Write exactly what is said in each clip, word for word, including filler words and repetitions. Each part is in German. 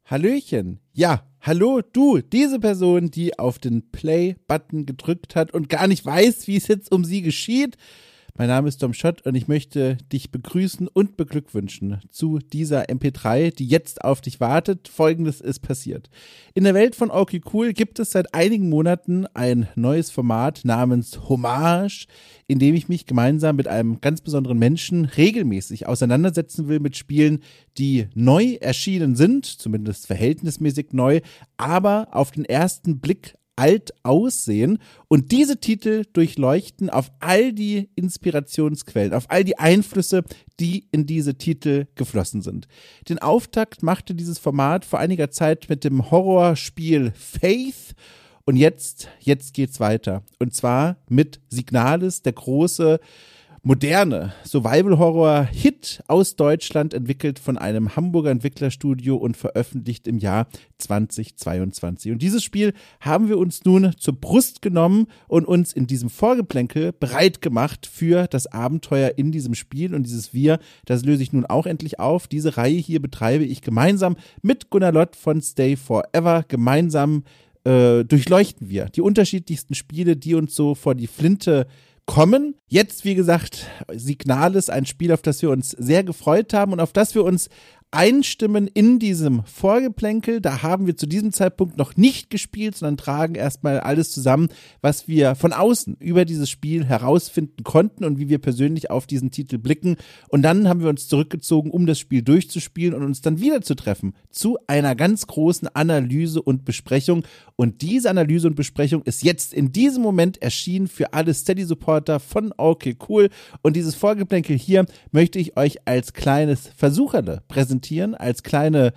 Hallöchen. Ja, hallo du, diese Person, die auf den Play-Button gedrückt hat und gar nicht weiß, wie es jetzt um sie geschieht. Mein Name ist Dom Schott und ich möchte dich begrüßen und beglückwünschen zu dieser M P drei, die jetzt auf dich wartet. Folgendes ist passiert. In der Welt von Okay Cool gibt es seit einigen Monaten ein neues Format namens Hommage, in dem ich mich gemeinsam mit einem ganz besonderen Menschen regelmäßig auseinandersetzen will mit Spielen, die neu erschienen sind, zumindest verhältnismäßig neu, aber auf den ersten Blick alt aussehen und diese Titel durchleuchten auf all die Inspirationsquellen, auf all die Einflüsse, die in diese Titel geflossen sind. Den Auftakt machte dieses Format vor einiger Zeit mit dem Horrorspiel Faith und jetzt, jetzt geht's weiter. Und zwar mit Signalis, der große moderne Survival-Horror-Hit aus Deutschland, entwickelt von einem Hamburger Entwicklerstudio und veröffentlicht im Jahr zweitausendzweiundzwanzig. Und dieses Spiel haben wir uns nun zur Brust genommen und uns in diesem Vorgeplänkel bereit gemacht für das Abenteuer in diesem Spiel. Und dieses Wir, das löse ich nun auch endlich auf. Diese Reihe hier betreibe ich gemeinsam mit Gunnar Lott von Stay Forever. Gemeinsam äh, durchleuchten wir die unterschiedlichsten Spiele, die uns so vor die Flinte kommen. Jetzt, wie gesagt, Signalis, ein Spiel, auf das wir uns sehr gefreut haben und auf das wir uns einstimmen in diesem Vorgeplänkel. Da haben wir zu diesem Zeitpunkt noch nicht gespielt, sondern tragen erstmal alles zusammen, was wir von außen über dieses Spiel herausfinden konnten und wie wir persönlich auf diesen Titel blicken. Und dann haben wir uns zurückgezogen, um das Spiel durchzuspielen und uns dann wieder zu treffen zu einer ganz großen Analyse und Besprechung. Und diese Analyse und Besprechung ist jetzt in diesem Moment erschienen für alle Steady-Supporter von Okay Cool. Und dieses Vorgeplänkel hier möchte ich euch als kleines Versucherle präsentieren, als kleine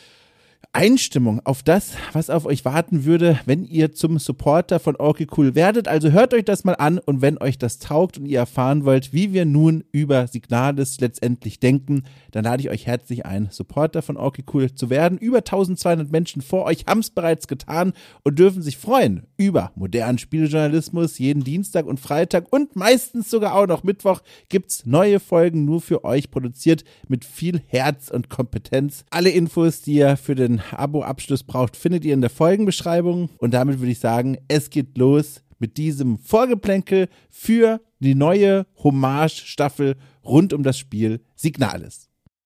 Einstimmung auf das, was auf euch warten würde, wenn ihr zum Supporter von Okay Cool werdet. Also hört euch das mal an und wenn euch das taugt und ihr erfahren wollt, wie wir nun über Signalis letztendlich denken, dann lade ich euch herzlich ein, Supporter von Okay Cool zu werden. Über eintausendzweihundert Menschen vor euch haben es bereits getan und dürfen sich freuen über modernen Spielejournalismus. Jeden Dienstag und Freitag und meistens sogar auch noch Mittwoch gibt's neue Folgen nur für euch produziert mit viel Herz und Kompetenz. Alle Infos, die ihr für den Abo-Abschluss braucht, findet ihr in der Folgenbeschreibung. Und damit würde ich sagen, es geht los mit diesem Vorgeplänkel für die neue Hommage-Staffel rund um das Spiel Signalis.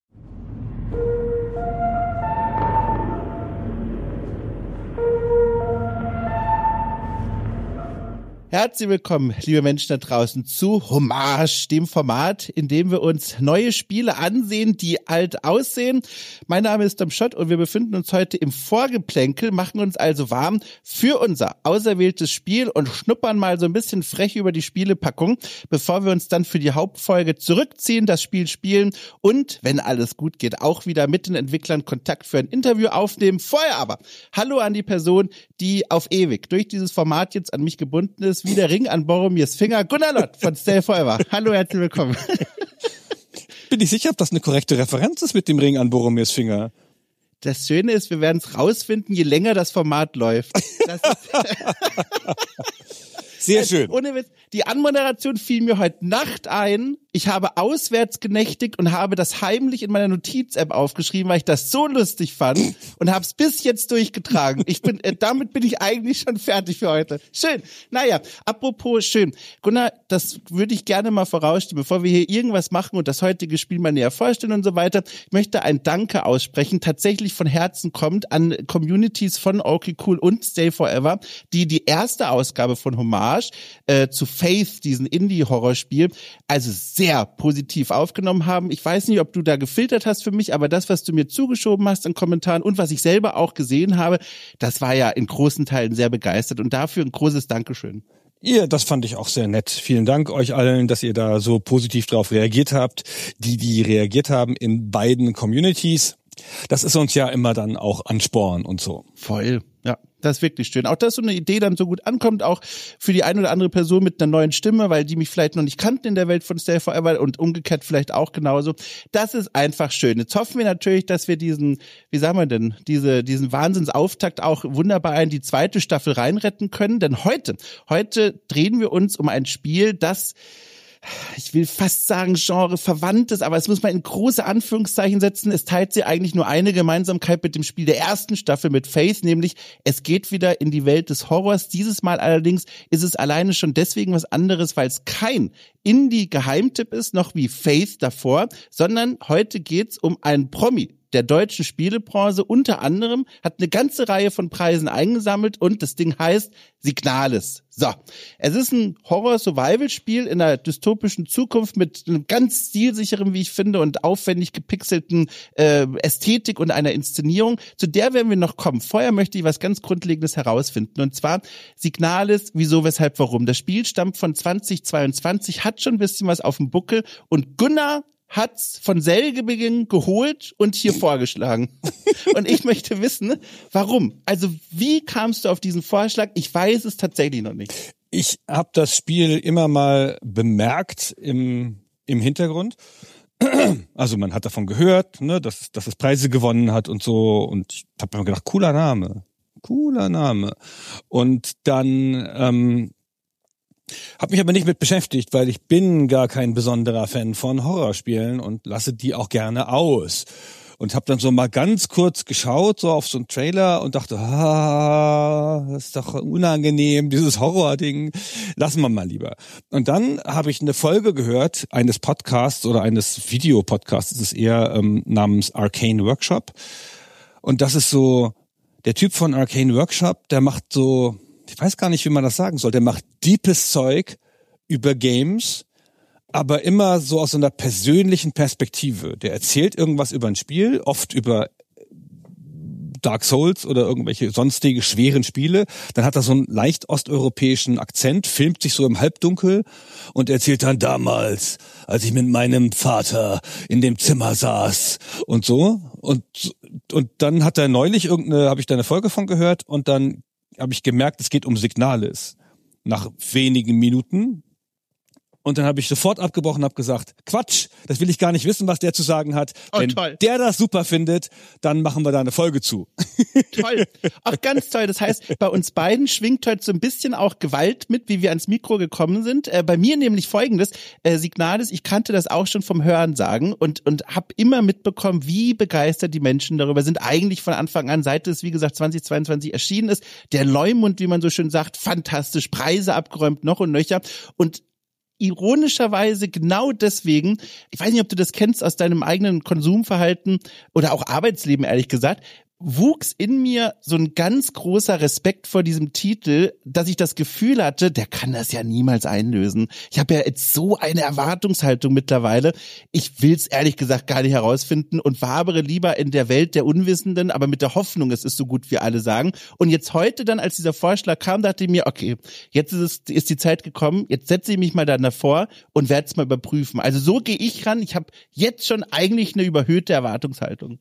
Herzlich willkommen, liebe Menschen da draußen, zu Hommage, dem Format, in dem wir uns neue Spiele ansehen, die alt aussehen. Mein Name ist Dom Schott und wir befinden uns heute im Vorgeplänkel, machen uns also warm für unser auserwähltes Spiel und schnuppern mal so ein bisschen frech über die Spielepackung, bevor wir uns dann für die Hauptfolge zurückziehen, das Spiel spielen und, wenn alles gut geht, auch wieder mit den Entwicklern Kontakt für ein Interview aufnehmen. Vorher aber, hallo an die Person, die auf ewig durch dieses Format jetzt an mich gebunden ist, wie der Ring an Boromirs Finger, Gunnar Lott von Stay Forever. Hallo, herzlich willkommen. Bin ich sicher, ob das eine korrekte Referenz ist mit dem Ring an Boromirs Finger? Das Schöne ist, wir werden es rausfinden, je länger das Format läuft. Das ist Sehr schön. Ohne Witz, die Anmoderation fiel mir heute Nacht ein. Ich habe auswärts genächtigt und habe das heimlich in meiner Notiz-App aufgeschrieben, weil ich das so lustig fand und habe es bis jetzt durchgetragen. Ich bin, äh, damit bin ich eigentlich schon fertig für heute. Schön. Naja, apropos schön. Gunnar, das würde ich gerne mal vorausstellen, bevor wir hier irgendwas machen und das heutige Spiel mal näher vorstellen und so weiter. Ich möchte ein Danke aussprechen, tatsächlich von Herzen kommt an Communities von Okay Cool und Stay Forever, die die erste Ausgabe von Hommage äh, zu Faith, diesen Indie-Horrorspiel, also sehr positiv aufgenommen haben. Ich weiß nicht, ob du da gefiltert hast für mich, aber das, was du mir zugeschoben hast an Kommentaren und was ich selber auch gesehen habe, das war ja in großen Teilen sehr begeistert und dafür ein großes Dankeschön. Ja, das fand ich auch sehr nett. Vielen Dank euch allen, dass ihr da so positiv drauf reagiert habt. Die, die reagiert haben in beiden Communities. Das ist uns ja immer dann auch Ansporn und so. Voll, ja. Das ist wirklich schön. Auch, dass so eine Idee dann so gut ankommt, auch für die eine oder andere Person mit einer neuen Stimme, weil die mich vielleicht noch nicht kannten in der Welt von Stay Forever und umgekehrt vielleicht auch genauso. Das ist einfach schön. Jetzt hoffen wir natürlich, dass wir diesen, wie sagen wir denn, diese, diesen Wahnsinnsauftakt auch wunderbar in die zweite Staffel reinretten können. Denn heute, heute drehen wir uns um ein Spiel, das ich will fast sagen Genre Verwandtes, aber es muss man in große Anführungszeichen setzen. Es teilt sie eigentlich nur eine Gemeinsamkeit mit dem Spiel der ersten Staffel mit Faith, nämlich es geht wieder in die Welt des Horrors. Dieses Mal allerdings ist es alleine schon deswegen was anderes, weil es kein Indie-Geheimtipp ist, noch wie Faith davor, sondern heute geht's um einen Promi der deutschen Spielebranche, unter anderem, hat eine ganze Reihe von Preisen eingesammelt und das Ding heißt Signalis. So, es ist ein Horror-Survival-Spiel in einer dystopischen Zukunft mit einem ganz stilsicheren, wie ich finde, und aufwendig gepixelten äh, Ästhetik und einer Inszenierung. Zu der werden wir noch kommen. Vorher möchte ich was ganz Grundlegendes herausfinden, und zwar Signalis, wieso, weshalb, warum. Das Spiel stammt von zweitausendzweiundzwanzig, hat schon ein bisschen was auf dem Buckel und Gunnar hat's von Selgebeginn geholt und hier vorgeschlagen. Und ich möchte wissen, warum? Also wie kamst du auf diesen Vorschlag? Ich weiß es tatsächlich noch nicht. Ich habe das Spiel immer mal bemerkt im, im Hintergrund. Also man hat davon gehört, ne, dass, dass es Preise gewonnen hat und so. Und ich habe mir gedacht, cooler Name. Cooler Name. Und dann ähm, Hab mich aber nicht mit beschäftigt, weil ich bin gar kein besonderer Fan von Horrorspielen und lasse die auch gerne aus. Und habe dann so mal ganz kurz geschaut, so auf so einen Trailer und dachte, ah, das ist doch unangenehm, dieses Horror-Ding, lassen wir mal lieber. Und dann habe ich eine Folge gehört, eines Podcasts oder eines Videopodcasts, das ist eher ähm, namens Arcane Workshop. Und das ist so, der Typ von Arcane Workshop, der macht so, ich weiß gar nicht, wie man das sagen soll, der macht deepes Zeug über Games, aber immer so aus so einer persönlichen Perspektive. Der erzählt irgendwas über ein Spiel, oft über Dark Souls oder irgendwelche sonstige schweren Spiele. Dann hat er so einen leicht osteuropäischen Akzent, filmt sich so im Halbdunkel und erzählt dann damals, als ich mit meinem Vater in dem Zimmer saß und so. Und, und dann hat er neulich irgendeine, habe ich da eine Folge von gehört und dann habe ich gemerkt, es geht um Signalis. Nach wenigen Minuten. Und dann habe ich sofort abgebrochen und habe gesagt, Quatsch, das will ich gar nicht wissen, was der zu sagen hat. Oh, Wenn toll. der das super findet, dann machen wir da eine Folge zu. Toll. Auch ganz toll. Das heißt, bei uns beiden schwingt heute so ein bisschen auch Gewalt mit, wie wir ans Mikro gekommen sind. Äh, bei mir nämlich Folgendes, äh, Signalis, ich kannte das auch schon vom Hörensagen und und habe immer mitbekommen, wie begeistert die Menschen darüber sind. Eigentlich von Anfang an, seit es, wie gesagt, zweitausendzweiundzwanzig erschienen ist. Der Leumund, wie man so schön sagt, fantastisch, Preise abgeräumt, noch und nöcher. Und ironischerweise genau deswegen, ich weiß nicht, ob du das kennst aus deinem eigenen Konsumverhalten oder auch Arbeitsleben, ehrlich gesagt, wuchs in mir so ein ganz großer Respekt vor diesem Titel, dass ich das Gefühl hatte, der kann das ja niemals einlösen. Ich habe ja jetzt so eine Erwartungshaltung mittlerweile. Ich will's ehrlich gesagt gar nicht herausfinden und wabere lieber in der Welt der Unwissenden, aber mit der Hoffnung, es ist so gut, wie alle sagen. Und jetzt heute dann, als dieser Vorschlag kam, dachte ich mir, okay, jetzt ist es ist die Zeit gekommen, jetzt setze ich mich mal dann davor und werde es mal überprüfen. Also so gehe ich ran. Ich habe jetzt schon eigentlich eine überhöhte Erwartungshaltung.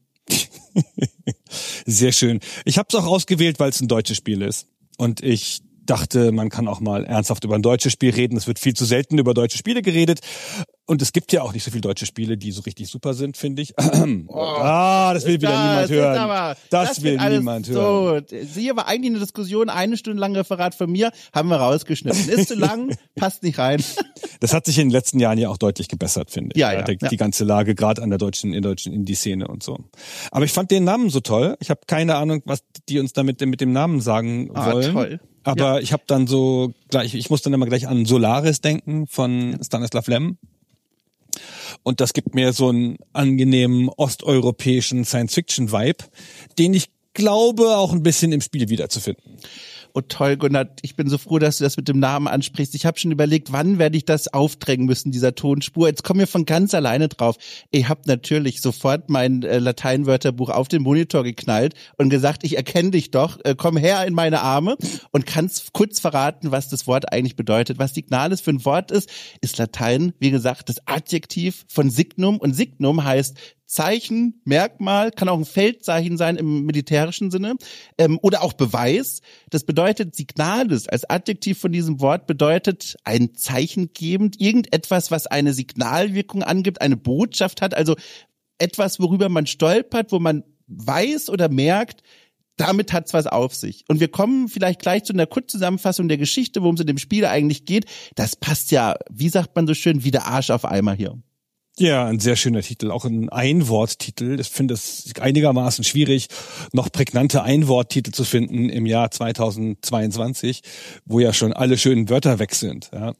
Sehr schön. Ich habe es auch ausgewählt, weil es ein deutsches Spiel ist. Und ich dachte, man kann auch mal ernsthaft über ein deutsches Spiel reden. Es wird viel zu selten über deutsche Spiele geredet. Und es gibt ja auch nicht so viele deutsche Spiele, die so richtig super sind, finde ich. Oh, ah, das will wieder das niemand hören. Aber, das, das will niemand hören. So. Hier war eigentlich eine Diskussion, eine Stunde lang Referat von mir, haben wir rausgeschnitten. Ist zu lang, passt nicht rein. Das hat sich in den letzten Jahren ja auch deutlich gebessert, finde ich. Ja, ja, die, ja. die ganze Lage, gerade an der deutschen, in der deutschen Indie-Szene und so. Aber ich fand den Namen so toll. Ich habe keine Ahnung, was die uns damit mit dem Namen sagen ah, wollen. Toll. Aber ja. ich habe dann so gleich, ich muss dann immer gleich an Solaris denken von Stanislav Lem. Und das gibt mir so einen angenehmen osteuropäischen Science-Fiction-Vibe, den ich glaube, auch ein bisschen im Spiel wiederzufinden. Oh toll, Gunnar, ich bin so froh, dass du das mit dem Namen ansprichst. Ich habe schon überlegt, wann werde ich das aufdrängen müssen, dieser Tonspur. Jetzt kommen wir von ganz alleine drauf. Ich habe natürlich sofort mein äh, Lateinwörterbuch auf den Monitor geknallt und gesagt, ich erkenne dich doch, äh, komm her in meine Arme und kannst kurz verraten, was das Wort eigentlich bedeutet. Was Signalis für ein Wort ist, ist Latein, wie gesagt, das Adjektiv von Signum. Und Signum heißt Zeichen, Merkmal, kann auch ein Feldzeichen sein im militärischen Sinne, ähm, oder auch Beweis. Das bedeutet, Signalis als Adjektiv von diesem Wort bedeutet ein Zeichen gebend, irgendetwas, was eine Signalwirkung angibt, eine Botschaft hat, also etwas, worüber man stolpert, wo man weiß oder merkt, damit hat's was auf sich. Und wir kommen vielleicht gleich zu einer Kurzzusammenfassung der Geschichte, worum es in dem Spiel eigentlich geht. Das passt ja, wie sagt man so schön, wie der Arsch auf Eimer hier. Ja, ein sehr schöner Titel, auch ein Einworttitel. Ich finde es einigermaßen schwierig, noch prägnante Einworttitel zu finden im Jahr zweitausendzweiundzwanzig, wo ja schon alle schönen Wörter weg sind. Ja,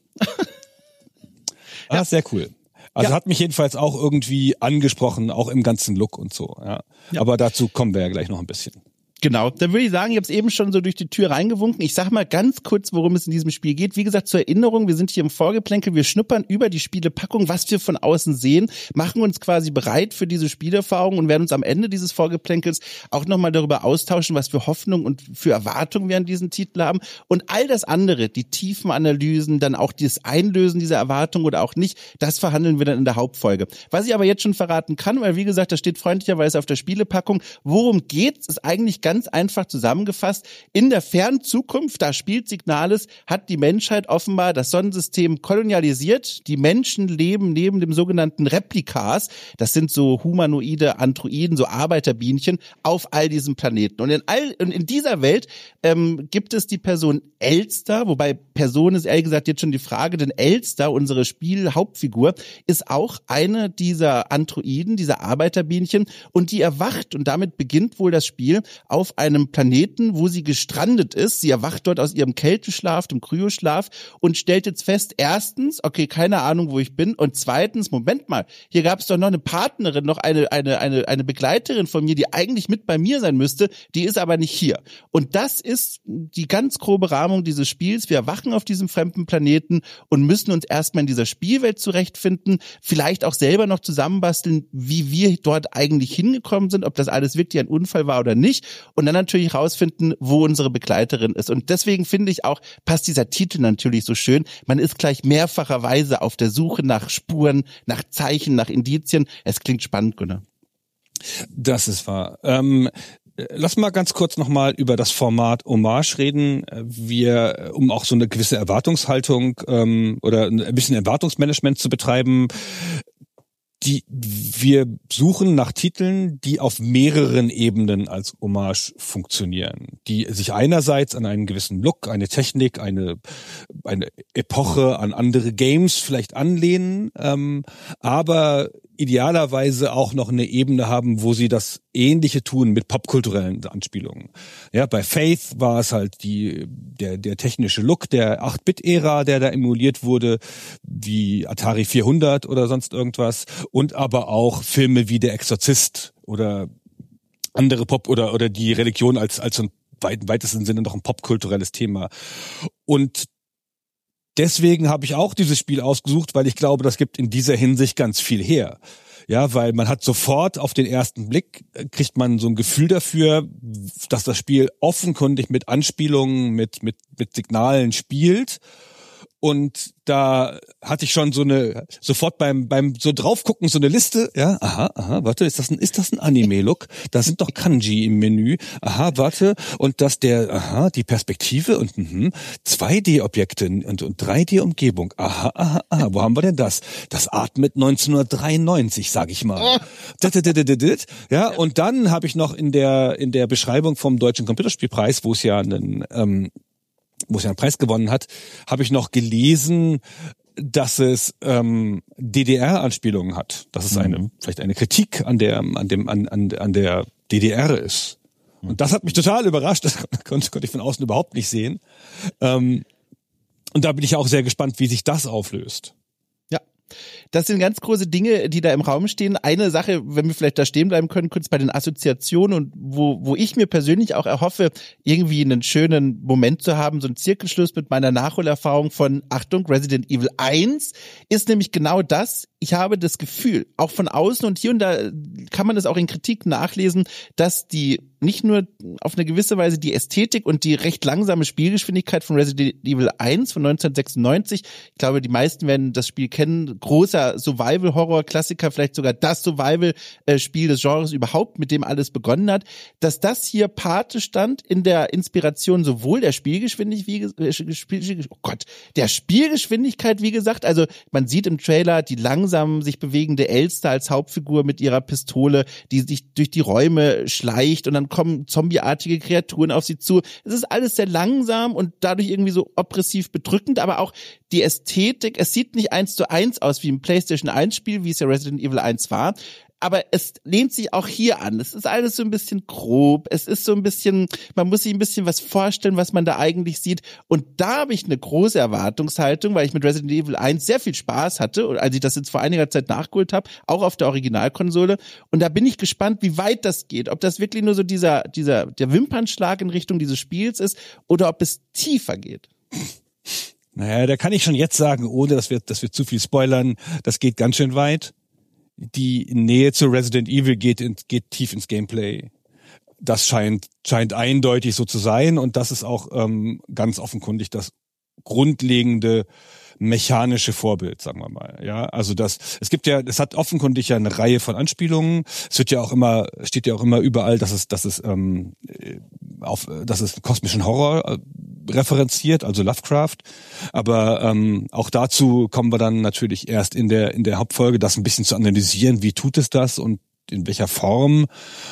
ah, ja. Sehr cool. Also ja. Hat mich jedenfalls auch irgendwie angesprochen, auch im ganzen Look und so. Ja. Ja. Aber dazu kommen wir ja gleich noch ein bisschen. Genau, dann würde ich sagen, ich habe es eben schon so durch die Tür reingewunken. Ich sag mal ganz kurz, worum es in diesem Spiel geht. Wie gesagt, zur Erinnerung, wir sind hier im Vorgeplänkel, wir schnuppern über die Spielepackung, was wir von außen sehen, machen uns quasi bereit für diese Spielerfahrung und werden uns am Ende dieses Vorgeplänkels auch nochmal darüber austauschen, was für Hoffnung und für Erwartungen wir an diesen Titel haben. Und all das andere, die tiefen Analysen, dann auch das Einlösen dieser Erwartung oder auch nicht, das verhandeln wir dann in der Hauptfolge. Was ich aber jetzt schon verraten kann, weil wie gesagt, das steht freundlicherweise auf der Spielepackung, worum geht's, ist eigentlich ganz einfach zusammengefasst. In der fernen Zukunft, da spielt Signalis, hat die Menschheit offenbar das Sonnensystem kolonialisiert. Die Menschen leben neben dem sogenannten Replikas, das sind so humanoide Androiden, so Arbeiterbienchen, auf all diesen Planeten. Und in all und in dieser Welt ähm, gibt es die Person Elster, wobei Person ist ehrlich gesagt jetzt schon die Frage, denn Elster, unsere Spielhauptfigur, ist auch eine dieser Androiden, dieser Arbeiterbienchen und die erwacht und damit beginnt wohl das Spiel auf einem Planeten, wo sie gestrandet ist. Sie erwacht dort aus ihrem Kälteschlaf, dem Kryoschlaf und stellt jetzt fest, erstens, okay, keine Ahnung, wo ich bin und zweitens, Moment mal, hier gab es doch noch eine Partnerin, noch eine eine eine eine Begleiterin von mir, die eigentlich mit bei mir sein müsste, die ist aber nicht hier. Und das ist die ganz grobe Rahmung dieses Spiels. Wir erwachen auf diesem fremden Planeten und müssen uns erstmal in dieser Spielwelt zurechtfinden, vielleicht auch selber noch zusammenbasteln, wie wir dort eigentlich hingekommen sind, ob das alles wirklich ein Unfall war oder nicht. Und dann natürlich rausfinden, wo unsere Begleiterin ist. Und deswegen finde ich auch, passt dieser Titel natürlich so schön. Man ist gleich mehrfacherweise auf der Suche nach Spuren, nach Zeichen, nach Indizien. Es klingt spannend, Gunnar. Das ist wahr. Ähm Lass mal ganz kurz nochmal über das Format Hommage reden. Wir, um auch so eine gewisse Erwartungshaltung ähm, oder ein bisschen Erwartungsmanagement zu betreiben, die wir suchen nach Titeln, die auf mehreren Ebenen als Hommage funktionieren, die sich einerseits an einen gewissen Look, eine Technik, eine eine Epoche, an andere Games vielleicht anlehnen, ähm, aber idealerweise auch noch eine Ebene haben, wo sie das Ähnliche tun mit popkulturellen Anspielungen. Ja, bei Faith war es halt die der der technische Look der acht-Bit-Ära, der da emuliert wurde, wie Atari vierhundert oder sonst irgendwas, und aber auch Filme wie Der Exorzist oder andere Pop oder oder die Religion als als so ein weit, weitesten Sinne noch ein popkulturelles Thema. Und deswegen habe ich auch dieses Spiel ausgesucht, weil ich glaube, das gibt in dieser Hinsicht ganz viel her. Ja, weil man hat sofort auf den ersten Blick, kriegt man so ein Gefühl dafür, dass das Spiel offenkundig mit Anspielungen, mit mit mit Signalen spielt. Und da hatte ich schon so eine, sofort beim beim so draufgucken, so eine Liste, ja, aha, aha, warte, ist das ein, ist das ein Anime-Look? Da sind doch Kanji im Menü, aha, warte, und dass der, aha, die Perspektive und mhm, zwei D-Objekte und, und drei D-Umgebung, aha, aha, aha, wo haben wir denn das? Das atmet neunzehnhundertdreiundneunzig, sag ich mal. Ja, und dann habe ich noch in der in der Beschreibung vom Deutschen Computerspielpreis, wo es ja einen ähm, wo es ja einen Preis gewonnen hat, habe ich noch gelesen, dass es ähm, D D R-Anspielungen hat, dass es eine vielleicht eine Kritik an der an dem an an, an der D D R ist. Und das hat mich total überrascht. Das konnte, konnte ich von außen überhaupt nicht sehen. Ähm, und da bin ich auch sehr gespannt, wie sich das auflöst. Das sind ganz große Dinge, die da im Raum stehen. Eine Sache, wenn wir vielleicht da stehen bleiben können, kurz bei den Assoziationen und wo wo ich mir persönlich auch erhoffe, irgendwie einen schönen Moment zu haben, so einen Zirkelschluss mit meiner Nachholerfahrung von, Achtung, Resident Evil eins, ist nämlich genau das. Ich habe das Gefühl, auch von außen und hier und da kann man das auch in Kritik nachlesen, dass die nicht nur auf eine gewisse Weise die Ästhetik und die recht langsame Spielgeschwindigkeit von Resident Evil eins von neunzehnhundertsechsundneunzig, ich glaube, die meisten werden das Spiel kennen, großer Survival-Horror-Klassiker, vielleicht sogar das Survival-Spiel des Genres überhaupt, mit dem alles begonnen hat, dass das hier Pate stand in der Inspiration sowohl der Spielgeschwindigkeit, wie, oh Gott, der Spielgeschwindigkeit, wie gesagt, also man sieht im Trailer die langsame langsam sich bewegende Elster als Hauptfigur mit ihrer Pistole, die sich durch die Räume schleicht und dann kommen zombieartige Kreaturen auf sie zu. Es ist alles sehr langsam und dadurch irgendwie so oppressiv bedrückend, aber auch die Ästhetik, es sieht nicht eins zu eins aus wie im PlayStation eins Spiel, wie es ja Resident Evil eins war, aber es lehnt sich auch hier an. Es ist alles so ein bisschen grob, es ist so ein bisschen, man muss sich ein bisschen was vorstellen, was man da eigentlich sieht, und da habe ich eine große Erwartungshaltung, weil ich mit Resident Evil eins sehr viel Spaß hatte, und als ich das jetzt vor einiger Zeit nachgeholt habe, auch auf der Originalkonsole, und da bin ich gespannt, wie weit das geht, ob das wirklich nur so dieser, dieser, der Wimpernschlag in Richtung dieses Spiels ist, oder ob es tiefer geht. Naja, da kann ich schon jetzt sagen, ohne dass wir, dass wir zu viel spoilern, das geht ganz schön weit. Die Nähe zu Resident Evil geht, in, geht tief ins Gameplay. Das scheint, scheint eindeutig so zu sein, und das ist auch ähm, ganz offenkundig das grundlegende mechanische Vorbild, sagen wir mal. Ja, also das, es gibt ja, es hat offenkundig ja eine Reihe von Anspielungen. Es wird ja auch immer, steht ja auch immer überall, dass es, dass es ähm, auf, dass es kosmischen Horror äh, referenziert, also Lovecraft. Aber ähm, auch dazu kommen wir dann natürlich erst in der in der Hauptfolge, das ein bisschen zu analysieren. Wie tut es das und in welcher Form?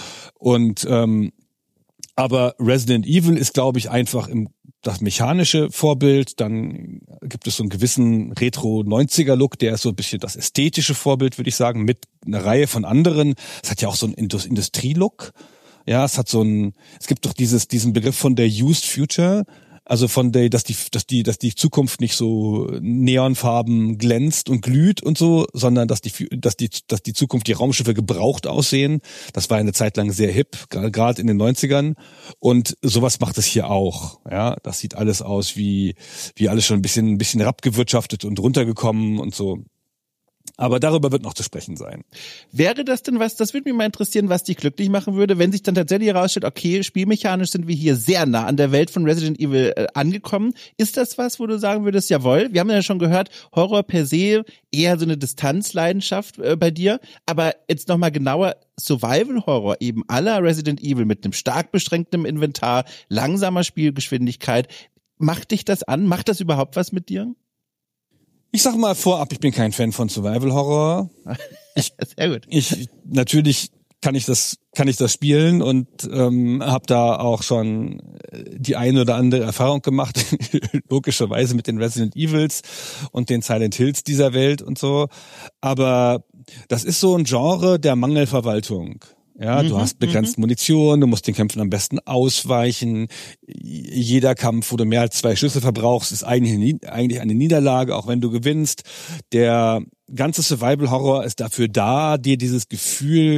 Und ähm, aber Resident Evil ist, glaube ich, einfach im das mechanische Vorbild. Dann gibt es so einen gewissen Retro-neunziger-Look, der ist so ein bisschen das ästhetische Vorbild, würde ich sagen, mit einer Reihe von anderen. Es hat ja auch so einen Industrie-Look. Ja, es hat so ein, es gibt doch dieses, diesen Begriff von der Used Future. Also von der, dass die, dass die, dass die Zukunft nicht so neonfarben glänzt und glüht und so, sondern dass die, dass die, dass die Zukunft, die Raumschiffe gebraucht aussehen. Das war eine Zeit lang sehr hip, gerade in den neunzigern. Und sowas macht es hier auch. Ja, das sieht alles aus wie, wie alles schon ein bisschen, ein bisschen herabgewirtschaftet und runtergekommen und so. Aber darüber wird noch zu sprechen sein. Wäre das denn was, das würde mich mal interessieren, was dich glücklich machen würde, wenn sich dann tatsächlich herausstellt, okay, spielmechanisch sind wir hier sehr nah an der Welt von Resident Evil äh, angekommen. Ist das was, wo du sagen würdest, jawohl, wir haben ja schon gehört, Horror per se, eher so eine Distanzleidenschaft äh, bei dir, aber jetzt nochmal genauer, Survival-Horror eben aller Resident Evil mit einem stark beschränktem Inventar, langsamer Spielgeschwindigkeit, macht dich das an? Macht das überhaupt was mit dir? Ich sag mal vorab, ich bin kein Fan von Survival Horror. Ich, Sehr gut. Ich natürlich kann ich das kann ich das spielen und ähm, habe da auch schon die eine oder andere Erfahrung gemacht, logischerweise mit den Resident Evils und den Silent Hills dieser Welt und so. Aber das ist so ein Genre der Mangelverwaltung. Ja, du mhm, hast begrenzt mhm. Munition, du musst den Kämpfen am besten ausweichen. Jeder Kampf, wo du mehr als zwei Schüsse verbrauchst, ist eigentlich, eigentlich eine Niederlage, auch wenn du gewinnst. Der ganze Survival-Horror ist dafür da, dir dieses Gefühl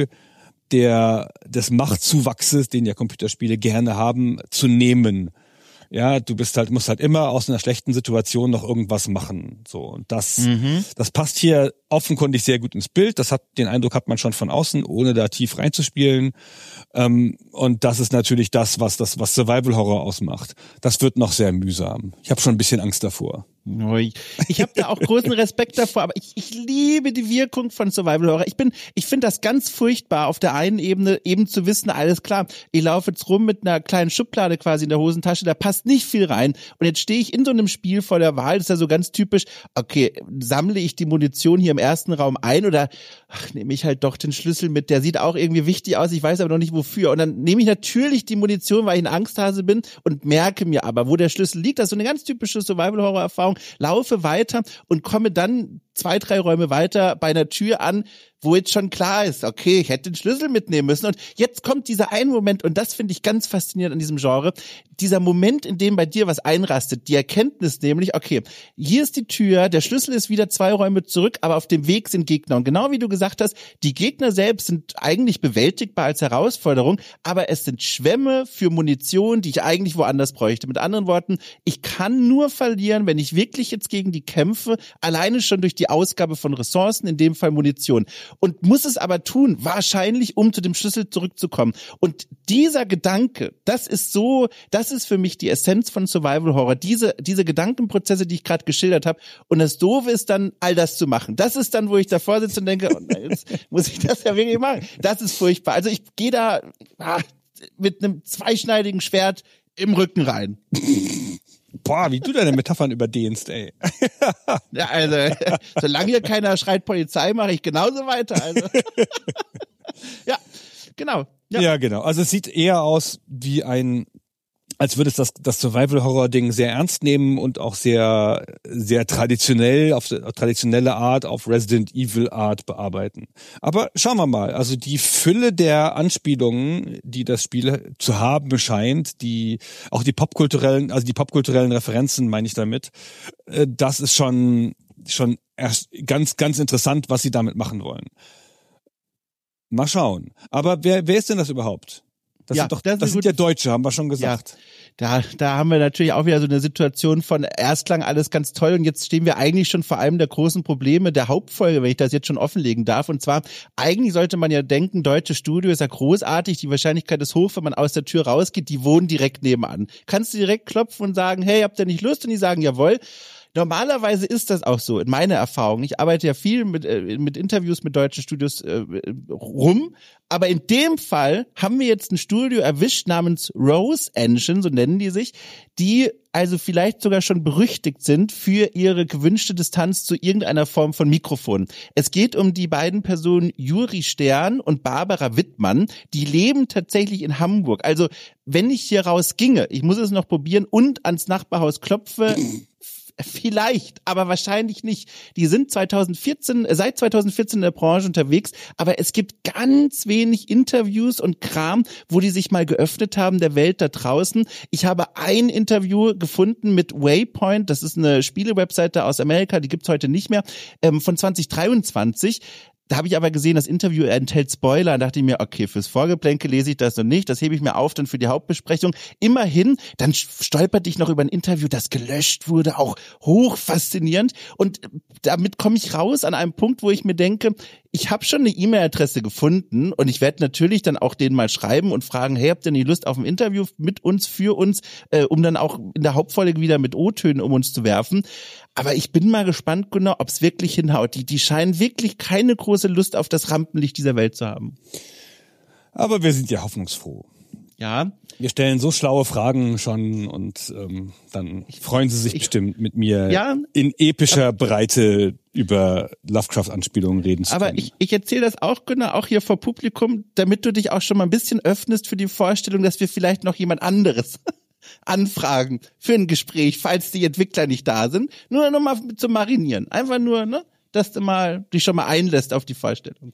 der des Machtzuwachses, den ja Computerspiele gerne haben, zu nehmen. Ja, du bist halt, musst halt immer aus einer schlechten Situation noch irgendwas machen. So, und das, mhm. das passt hier offenkundig sehr gut ins Bild. Das hat, den Eindruck hat man schon von außen, ohne da tief reinzuspielen. Ähm, und das ist natürlich das, was das, was Survival Horror ausmacht. Das wird noch sehr mühsam. Ich habe schon ein bisschen Angst davor. Ich habe da auch großen Respekt davor, aber ich, ich liebe die Wirkung von Survival Horror. Ich bin, ich finde das ganz furchtbar, auf der einen Ebene eben zu wissen, alles klar, ich laufe jetzt rum mit einer kleinen Schublade quasi in der Hosentasche, da passt nicht viel rein. Und jetzt stehe ich in so einem Spiel vor der Wahl, das ist ja so ganz typisch, okay, sammle ich die Munition hier im ersten Raum ein oder ach, nehme ich halt doch den Schlüssel mit, der sieht auch irgendwie wichtig aus, ich weiß aber noch nicht wofür. Und dann nehme ich natürlich die Munition, weil ich ein Angsthase bin und merke mir aber, wo der Schlüssel liegt. Das ist so eine ganz typische Survival Horror Erfahrung. Laufe weiter und komme dann zwei, drei Räume weiter bei einer Tür an, wo jetzt schon klar ist, okay, ich hätte den Schlüssel mitnehmen müssen. Und jetzt kommt dieser eine Moment, und das finde ich ganz faszinierend an diesem Genre, dieser Moment, in dem bei dir was einrastet, die Erkenntnis nämlich, okay, hier ist die Tür, der Schlüssel ist wieder zwei Räume zurück, aber auf dem Weg sind Gegner. Und genau wie du gesagt hast, die Gegner selbst sind eigentlich bewältigbar als Herausforderung, aber es sind Schwämme für Munition, die ich eigentlich woanders bräuchte. Mit anderen Worten, ich kann nur verlieren, wenn ich wirklich jetzt gegen die kämpfe, alleine schon durch die Ausgabe von Ressourcen, in dem Fall Munition. Und muss es aber tun, wahrscheinlich, um zu dem Schlüssel zurückzukommen. Und dieser Gedanke, das ist so, das ist für mich die Essenz von Survival Horror. Diese, diese Gedankenprozesse, die ich gerade geschildert habe. Und das Doofe ist dann, all das zu machen. Das ist dann, wo ich davor sitze und denke, oh nein, jetzt muss ich das ja wirklich machen. Das ist furchtbar. Also ich gehe da ah, mit einem zweischneidigen Schwert im Rücken rein. Boah, wie du deine Metaphern überdehnst, ey. Ja, also, solange hier keiner schreit Polizei, mache ich genauso weiter. Also. Ja, genau. Ja. ja, genau. Also es sieht eher aus wie ein, als würde es das, das Survival-Horror-Ding sehr ernst nehmen und auch sehr, sehr traditionell, auf, auf traditionelle Art, auf Resident Evil-Art bearbeiten. Aber schauen wir mal. Also die Fülle der Anspielungen, die das Spiel zu haben scheint, die, auch die popkulturellen, also die popkulturellen Referenzen meine ich damit, das ist schon, schon erst ganz, ganz interessant, was sie damit machen wollen. Mal schauen. Aber wer, wer ist denn das überhaupt? Das ja, sind doch, das, das sind ja Deutsche, haben wir schon gesagt. Ja, da, da haben wir natürlich auch wieder so eine Situation von erst klang alles ganz toll und jetzt stehen wir eigentlich schon vor einem der großen Probleme der Hauptfolge, wenn ich das jetzt schon offenlegen darf. Und zwar, eigentlich sollte man ja denken, deutsche Studio ist ja großartig, die Wahrscheinlichkeit ist hoch, wenn man aus der Tür rausgeht, die wohnen direkt nebenan. Kannst du direkt klopfen und sagen, hey, habt ihr nicht Lust? Und die sagen, jawohl. Normalerweise ist das auch so, in meiner Erfahrung. Ich arbeite ja viel mit, äh, mit Interviews mit deutschen Studios äh, rum, aber in dem Fall haben wir jetzt ein Studio erwischt namens Rose Engine, so nennen die sich, die also vielleicht sogar schon berüchtigt sind für ihre gewünschte Distanz zu irgendeiner Form von Mikrofon. Es geht um die beiden Personen Juri Stern und Barbara Wittmann, die leben tatsächlich in Hamburg. Also wenn ich hier raus ginge, ich muss es noch probieren und ans Nachbarhaus klopfe, vielleicht, aber wahrscheinlich nicht. Die sind zweitausendvierzehn, seit zweitausendvierzehn in der Branche unterwegs, aber es gibt ganz wenig Interviews und Kram, wo die sich mal geöffnet haben der Welt da draußen. Ich habe ein Interview gefunden mit Waypoint, das ist eine Spielewebseite aus Amerika, die gibt's heute nicht mehr, ähm, von zwanzig dreiundzwanzig. Da habe ich aber gesehen, das Interview enthält Spoiler und dachte ich mir, okay, fürs Vorgeplänkel lese ich das noch nicht, das hebe ich mir auf dann für die Hauptbesprechung. Immerhin, dann stolperte ich noch über ein Interview, das gelöscht wurde, auch hoch faszinierend und damit komme ich raus an einem Punkt, wo ich mir denke, ich habe schon eine E-Mail-Adresse gefunden und ich werde natürlich dann auch denen mal schreiben und fragen, hey, habt ihr nicht Lust auf ein Interview mit uns, für uns, äh, um dann auch in der Hauptfolge wieder mit O-Tönen um uns zu werfen. Aber ich bin mal gespannt, genau, ob es wirklich hinhaut. Die, die scheinen wirklich keine große Lust auf das Rampenlicht dieser Welt zu haben. Aber wir sind ja hoffnungsfroh. Ja. Wir stellen so schlaue Fragen schon und ähm, dann freuen sie sich ich, bestimmt mit mir ja, in epischer aber, Breite über Lovecraft-Anspielungen reden zu können. Aber ich, ich erzähle das auch, Gunnar, auch hier vor Publikum, damit du dich auch schon mal ein bisschen öffnest für die Vorstellung, dass wir vielleicht noch jemand anderes anfragen für ein Gespräch, falls die Entwickler nicht da sind. Nur noch mal zum Marinieren. Einfach nur, ne, dass du mal dich schon mal einlässt auf die Vorstellung.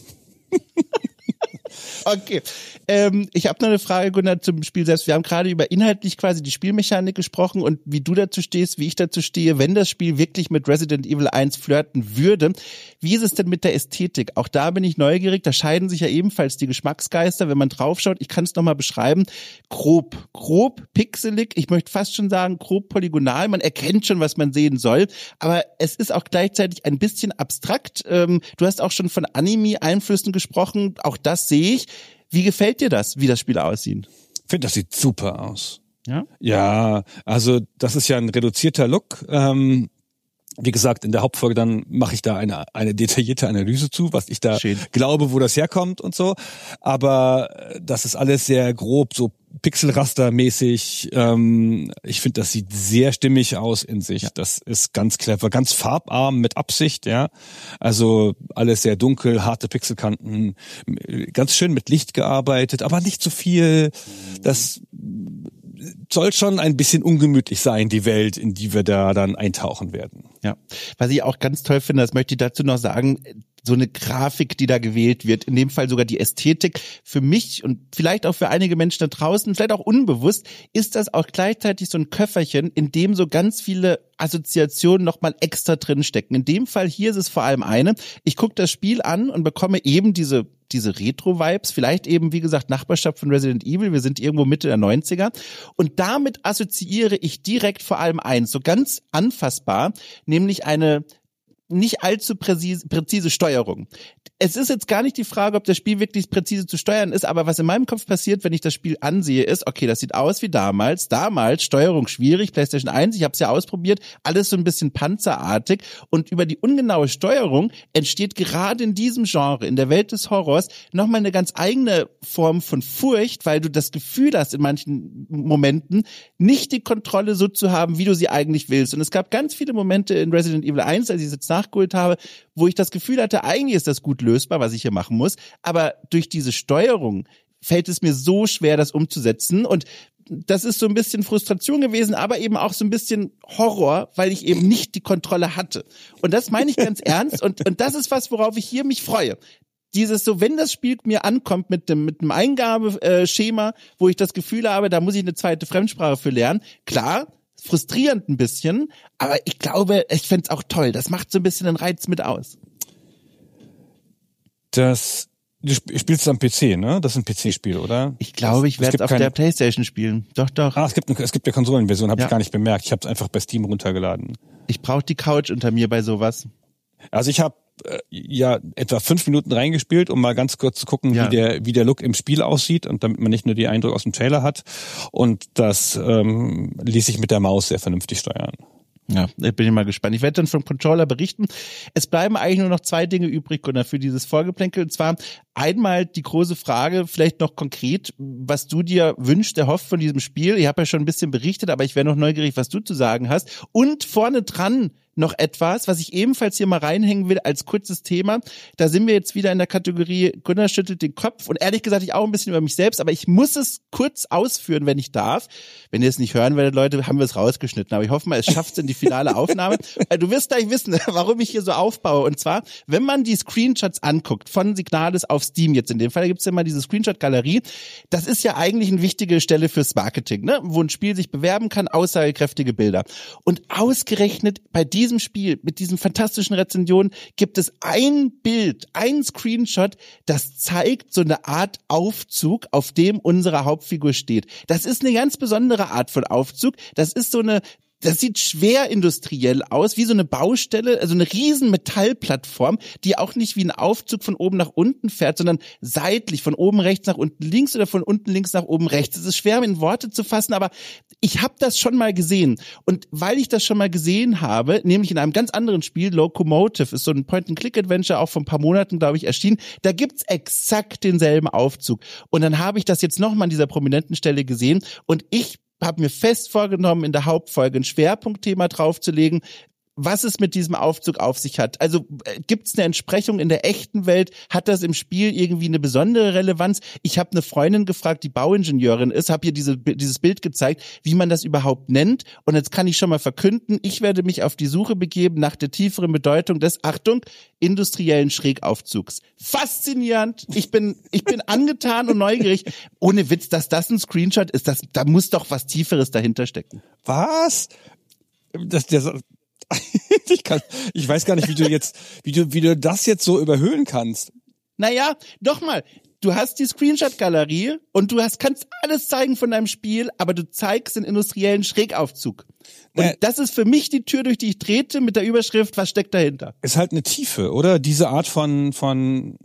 Okay. Ähm, ich habe noch eine Frage, Gunnar, zum Spiel selbst. Wir haben gerade über inhaltlich quasi die Spielmechanik gesprochen und wie du dazu stehst, wie ich dazu stehe, wenn das Spiel wirklich mit Resident Evil eins flirten würde. Wie ist es denn mit der Ästhetik? Auch da bin ich neugierig. Da scheiden sich ja ebenfalls die Geschmacksgeister, wenn man draufschaut. Ich kann es nochmal beschreiben. Grob, grob, pixelig. Ich möchte fast schon sagen, grob polygonal. Man erkennt schon, was man sehen soll. Aber es ist auch gleichzeitig ein bisschen abstrakt. Ähm, du hast auch schon von Anime-Einflüssen gesprochen. Auch das sehe ich. Wie gefällt dir das, wie das Spiel aussieht? Ich finde, das sieht super aus. Ja? Ja, also das ist ja ein reduzierter Look. Ähm, wie gesagt, in der Hauptfolge dann mache ich da eine eine detaillierte Analyse zu, was ich da Schön. glaube, wo das herkommt und so. Aber das ist alles sehr grob, so Pixelraster-mäßig. Ähm, ich finde, das sieht sehr stimmig aus in sich. Ja. Das ist ganz clever, ganz farbarm mit Absicht, ja. Also alles sehr dunkel, harte Pixelkanten, ganz schön mit Licht gearbeitet, aber nicht zu viel. Das soll schon ein bisschen ungemütlich sein, die Welt, in die wir da dann eintauchen werden. Ja, was ich auch ganz toll finde, das möchte ich dazu noch sagen, so eine Grafik, die da gewählt wird, in dem Fall sogar die Ästhetik, für mich und vielleicht auch für einige Menschen da draußen, vielleicht auch unbewusst, ist das auch gleichzeitig so ein Köfferchen, in dem so ganz viele Assoziationen nochmal extra drinstecken. In dem Fall hier ist es vor allem eine, ich gucke das Spiel an und bekomme eben diese diese Retro-Vibes, vielleicht eben, wie gesagt, Nachbarschaft von Resident Evil, wir sind irgendwo Mitte der neunziger und damit assoziiere ich direkt vor allem eins, so ganz anfassbar, nämlich eine nicht allzu präzise, präzise Steuerung. Es ist jetzt gar nicht die Frage, ob das Spiel wirklich präzise zu steuern ist, aber was in meinem Kopf passiert, wenn ich das Spiel ansehe, ist, okay, das sieht aus wie damals. Damals, Steuerung schwierig, PlayStation eins, ich habe es ja ausprobiert, alles so ein bisschen panzerartig und über die ungenaue Steuerung entsteht gerade in diesem Genre, in der Welt des Horrors, nochmal eine ganz eigene Form von Furcht, weil du das Gefühl hast, in manchen Momenten nicht die Kontrolle so zu haben, wie du sie eigentlich willst. Und es gab ganz viele Momente in Resident Evil eins, als ich es jetzt nachgeholt habe, wo ich das Gefühl hatte, eigentlich ist das gut lösbar, was ich hier machen muss, aber durch diese Steuerung fällt es mir so schwer, das umzusetzen und das ist so ein bisschen Frustration gewesen, aber eben auch so ein bisschen Horror, weil ich eben nicht die Kontrolle hatte. Und das meine ich ganz ernst und, und das ist was, worauf ich hier mich freue. Dieses so, wenn das Spiel mir ankommt mit dem mit dem Eingabeschema, wo ich das Gefühl habe, da muss ich eine zweite Fremdsprache für lernen, klar, frustrierend ein bisschen, aber ich glaube, ich fände es auch toll. Das macht so ein bisschen den Reiz mit aus. Das, du spielst am P C, ne? Das ist ein P C-Spiel, oder? Ich glaube, ich werde es auf keine... der PlayStation spielen. Doch, doch. Ah, es gibt eine, es gibt eine Konsolenversion, habe ja. ich gar nicht bemerkt. Ich habe es einfach bei Steam runtergeladen. Ich brauche die Couch unter mir bei sowas. Also ich habe äh, ja etwa fünf Minuten reingespielt, um mal ganz kurz zu gucken, ja. wie der wie der Look im Spiel aussieht und damit man nicht nur die Eindrücke aus dem Trailer hat. Und das ähm, ließ sich mit der Maus sehr vernünftig steuern. Ja, ich bin mal gespannt. Ich werde dann vom Controller berichten. Es bleiben eigentlich nur noch zwei Dinge übrig, Gunnar, für dieses Vorgeplänkel. Und zwar einmal die große Frage, vielleicht noch konkret, was du dir wünschst, erhofft von diesem Spiel. Ich habe ja schon ein bisschen berichtet, aber ich wäre noch neugierig, was du zu sagen hast. Und vorne dran noch etwas, was ich ebenfalls hier mal reinhängen will als kurzes Thema. Da sind wir jetzt wieder in der Kategorie Gunnar schüttelt den Kopf und ehrlich gesagt ich auch ein bisschen über mich selbst, aber ich muss es kurz ausführen, wenn ich darf. Wenn ihr es nicht hören werdet, Leute, haben wir es rausgeschnitten, aber ich hoffe mal, es schafft es in die finale Aufnahme. Du wirst gleich wissen, warum ich hier so aufbaue. Und zwar, wenn man die Screenshots anguckt von Signalis auf Steam jetzt in dem Fall, da gibt es ja mal diese Screenshot-Galerie. Das ist ja eigentlich eine wichtige Stelle fürs Marketing, ne? Wo ein Spiel sich bewerben kann, aussagekräftige Bilder. Und ausgerechnet bei diesem diesem Spiel, mit diesen fantastischen Rezensionen, gibt es ein Bild, ein Screenshot, das zeigt so eine Art Aufzug, auf dem unsere Hauptfigur steht. Das ist eine ganz besondere Art von Aufzug. Das ist so eine Das sieht schwer industriell aus, wie so eine Baustelle, also eine riesen Metallplattform, die auch nicht wie ein Aufzug von oben nach unten fährt, sondern seitlich, von oben rechts nach unten links oder von unten links nach oben rechts. Es ist schwer in Worte zu fassen, aber ich habe das schon mal gesehen. Und weil ich das schon mal gesehen habe, nämlich in einem ganz anderen Spiel, Locomotive, ist so ein Point-and-Click-Adventure, auch vor ein paar Monaten, glaube ich, erschienen, da gibt's exakt denselben Aufzug. Und dann habe ich das jetzt nochmal an dieser prominenten Stelle gesehen und ich habe mir fest vorgenommen, in der Hauptfolge ein Schwerpunktthema draufzulegen, was es mit diesem Aufzug auf sich hat. Also äh, gibt es eine Entsprechung in der echten Welt? Hat das im Spiel irgendwie eine besondere Relevanz? Ich habe eine Freundin gefragt, die Bauingenieurin ist, habe ihr diese, dieses Bild gezeigt, wie man das überhaupt nennt. Und jetzt kann ich schon mal verkünden, ich werde mich auf die Suche begeben nach der tieferen Bedeutung des, Achtung, industriellen Schrägaufzugs. Faszinierend. Ich bin, ich bin angetan und neugierig. Ohne Witz, dass das ein Screenshot ist, das, da muss doch was Tieferes dahinter stecken. Was? Das, das ich kann, ich weiß gar nicht, wie du jetzt, wie du, wie du das jetzt so überhöhen kannst. Naja, doch mal. Du hast die Screenshot-Galerie und du hast, kannst alles zeigen von deinem Spiel, aber du zeigst den industriellen Schrägaufzug. Und äh, das ist für mich die Tür, durch die ich trete, mit der Überschrift, was steckt dahinter? Ist halt eine Tiefe, oder? Diese Art von, von,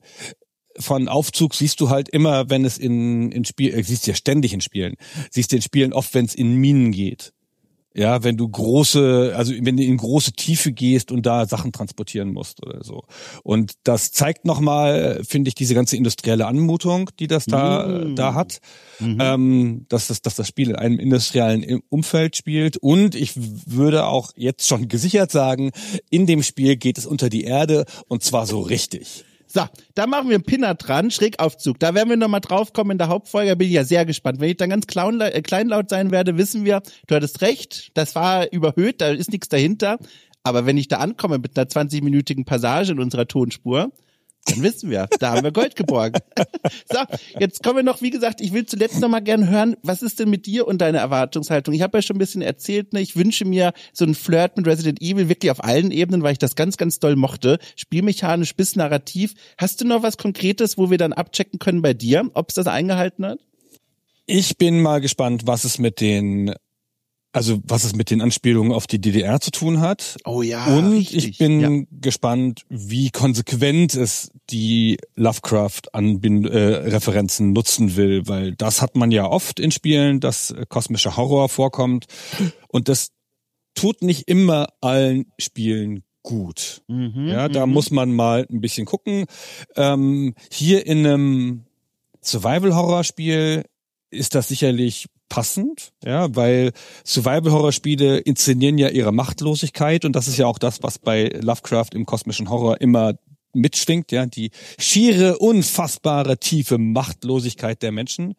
von Aufzug siehst du halt immer, wenn es in, in Spiel, äh, siehst ja ständig in Spielen, siehst du in Spielen oft, wenn es in Minen geht. Ja, wenn du große, also wenn du in große Tiefe gehst und da Sachen transportieren musst oder so. Und das zeigt nochmal, finde ich, diese ganze industrielle Anmutung, die das da, mm. da hat, mhm. ähm, dass das, dass das Spiel in einem industriellen Umfeld spielt. Und ich würde auch jetzt schon gesichert sagen, in dem Spiel geht es unter die Erde und zwar so richtig. So, da machen wir einen Pinner dran, Schrägaufzug. Da werden wir nochmal draufkommen in der Hauptfolge, bin ich ja sehr gespannt. Wenn ich dann ganz kleinlaut sein werde, wissen wir, du hattest recht, das war überhöht, da ist nichts dahinter. Aber wenn ich da ankomme mit einer zwanzig-minütigen Passage in unserer Tonspur, dann wissen wir, da haben wir Gold geborgen. So, jetzt kommen wir noch, wie gesagt, ich will zuletzt noch mal gern hören, was ist denn mit dir und deiner Erwartungshaltung? Ich habe ja schon ein bisschen erzählt, ne, ich wünsche mir so einen Flirt mit Resident Evil wirklich auf allen Ebenen, weil ich das ganz, ganz doll mochte. Spielmechanisch bis narrativ. Hast du noch was Konkretes, wo wir dann abchecken können bei dir, ob es das eingehalten hat? Ich bin mal gespannt, was es mit den Also was es mit den Anspielungen auf die D D R zu tun hat. Oh ja, Und richtig. ich bin ja. gespannt, wie konsequent es die Lovecraft-Referenzen nutzen will, weil das hat man ja oft in Spielen, dass äh, kosmischer Horror vorkommt. Und das tut nicht immer allen Spielen gut. Mhm, ja, da mhm. muss man mal ein bisschen gucken. Ähm, hier in einem Survival-Horror-Spiel ist das sicherlich passend, ja, weil Survival-Horror-Spiele inszenieren ja ihre Machtlosigkeit und das ist ja auch das, was bei Lovecraft im kosmischen Horror immer mitschwingt, ja, die schiere, unfassbare, tiefe Machtlosigkeit der Menschen.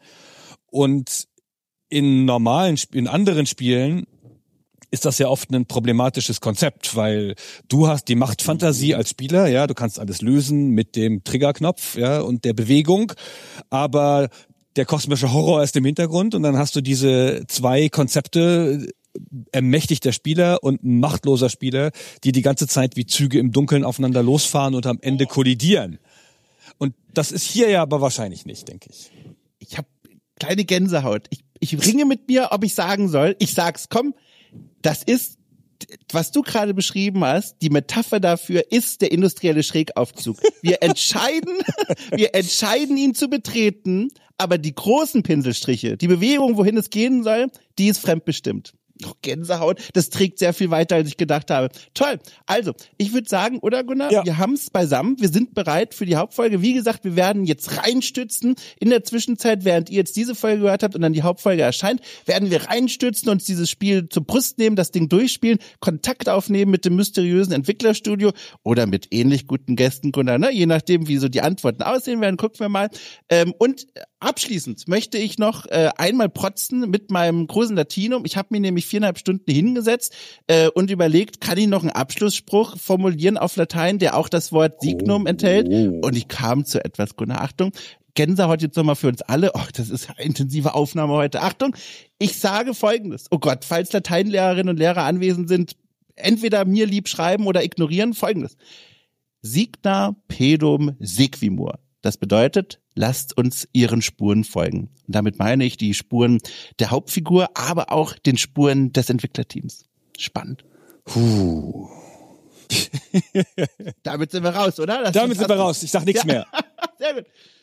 Und in normalen, in anderen Spielen ist das ja oft ein problematisches Konzept, weil du hast die Machtfantasie als Spieler, ja, du kannst alles lösen mit dem Triggerknopf, ja, und der Bewegung, aber der kosmische Horror ist im Hintergrund und dann hast du diese zwei Konzepte, ermächtigter Spieler und machtloser Spieler, die die ganze Zeit wie Züge im Dunkeln aufeinander losfahren und am Ende kollidieren. Und das ist hier ja aber wahrscheinlich nicht, denke ich. Ich habe kleine Gänsehaut. Ich, ich ringe mit mir, ob ich sagen soll. Ich sag's, komm, das ist, was du gerade beschrieben hast, die Metapher dafür ist der industrielle Schrägaufzug. Wir entscheiden, wir entscheiden ihn zu betreten, aber die großen Pinselstriche, die Bewegung, wohin es gehen soll, die ist fremdbestimmt. Oh, Gänsehaut, das trägt sehr viel weiter, als ich gedacht habe. Toll. Also, ich würde sagen, oder Gunnar, ja. Wir haben es beisammen. Wir sind bereit für die Hauptfolge. Wie gesagt, wir werden jetzt reinstützen. In der Zwischenzeit, während ihr jetzt diese Folge gehört habt und dann die Hauptfolge erscheint, werden wir reinstützen, uns dieses Spiel zur Brust nehmen, das Ding durchspielen, Kontakt aufnehmen mit dem mysteriösen Entwicklerstudio oder mit ähnlich guten Gästen, Gunnar, ne? Je nachdem, wie so die Antworten aussehen werden, gucken wir mal. Ähm, und abschließend möchte ich noch äh, einmal protzen mit meinem großen Latinum. Ich habe mir nämlich viereinhalb Stunden hingesetzt äh, und überlegt, kann ich noch einen Abschlussspruch formulieren auf Latein, der auch das Wort Signum enthält? Und ich kam zu etwas, Gunnar, Achtung, Gänsehaut jetzt nochmal für uns alle. Oh, das ist eine intensive Aufnahme heute. Achtung, ich sage Folgendes. Oh Gott, falls Lateinlehrerinnen und Lehrer anwesend sind, entweder mir lieb schreiben oder ignorieren. Folgendes. Signa pedum sequimur. Das bedeutet, lasst uns ihren Spuren folgen. Und damit meine ich die Spuren der Hauptfigur, aber auch den Spuren des Entwicklerteams. Spannend. Puh. Damit sind wir raus, oder? Das Damit sind wir raus. Ich sag nichts ja. mehr. Sehr gut.